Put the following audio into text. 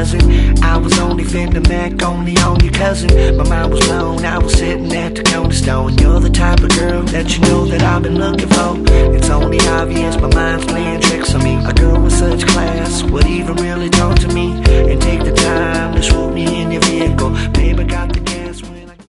doesn't. I was only finna Mac only on your cousin. My mind was blown, I was sitting at the corner store. You're the type of girl that you know that I've been looking for. It's only obvious my mind's playing